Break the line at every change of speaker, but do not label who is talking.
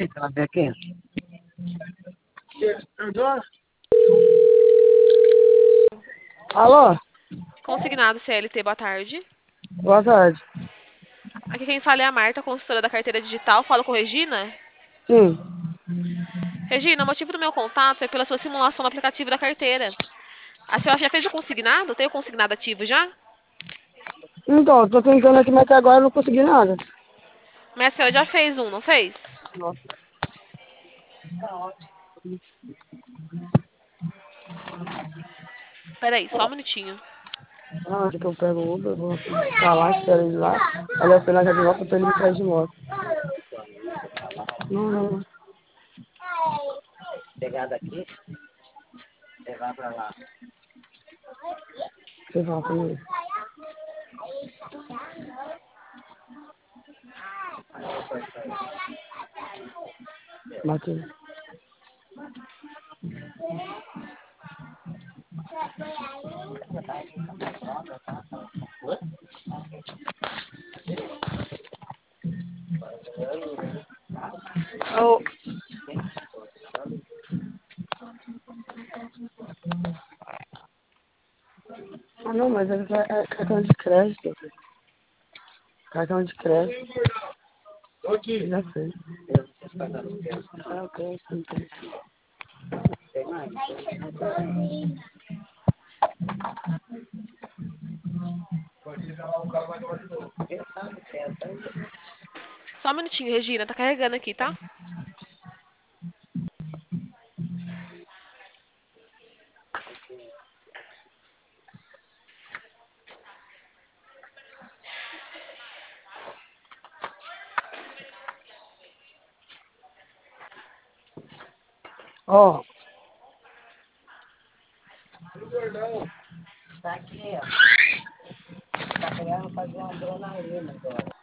Ela vem aqui. Alô?
Consignado CLT, boa tarde.
Boa tarde.
Aqui quem fala é a Marta, consultora da carteira digital. Falo com Regina.
Sim.
Regina, o motivo do meu contato é pela sua simulação no aplicativo da carteira. A senhora já fez o consignado? Tem o consignado ativo já?
Então, tô tentando aqui, mas até agora eu não consegui nada.
Mas a senhora já fez um, não fez?
Nossa.
Peraí, só um minutinho.
Ah, acho que eu pego o Uber, vou ficar lá, espero ele lá. Aí eu fui lá já de volta pra ele me trazer de moto. Não, não, não. Pegar daqui, levar pra lá. Você fala comigo. Matheus. Oh. Ah, não, mas é cartão de crédito. Cartão de crédito. Já sei. Ah, ok, sim, tem.
Só um minutinho, Regina. Tá carregando aqui, tá?
Ó. Tá aqui, ó. Tá querendo fazer uma adrenalina agora.